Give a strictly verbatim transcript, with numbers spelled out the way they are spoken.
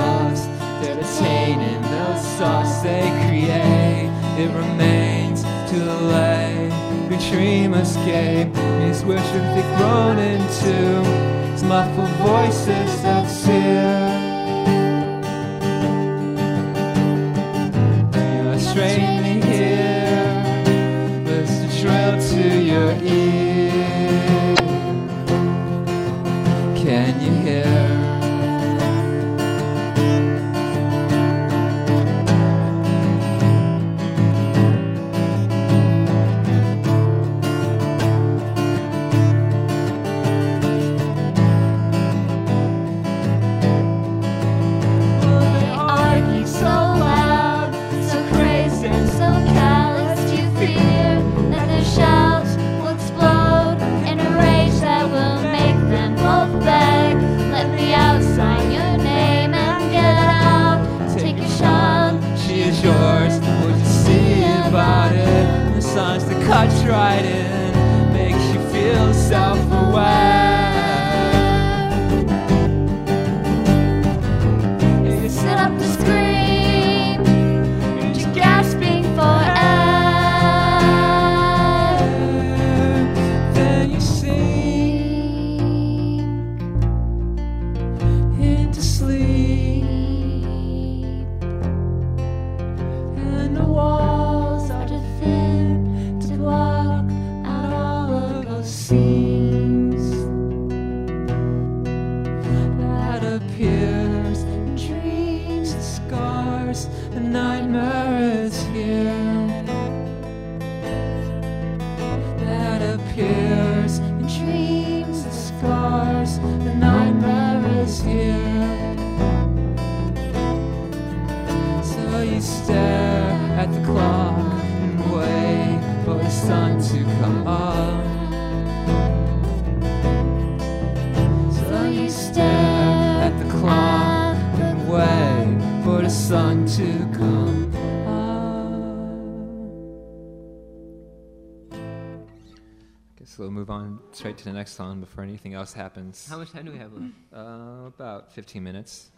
lost, they're detaining the sauce they create. It remains to lay your dream escape is worship they've grown into. It's muffled voices of fear. You're straining here, let's the drill to your ear. Can you hear? Cuts right in, makes you feel self-aware. You sit up to scream, you're just gasping for air. Then you sink into sleep, and the walls are too thin to block out all of those scenes that appears in dreams and scars. The nightmare is here. That appears in dreams and scars. The nightmare is here. So you stare at the clock and wait for the sun to come up. So you stare at the clock and wait for the sun to come up. Guess we'll move on straight to the next song before anything else happens. How much time do we have left? Uh, about fifteen minutes.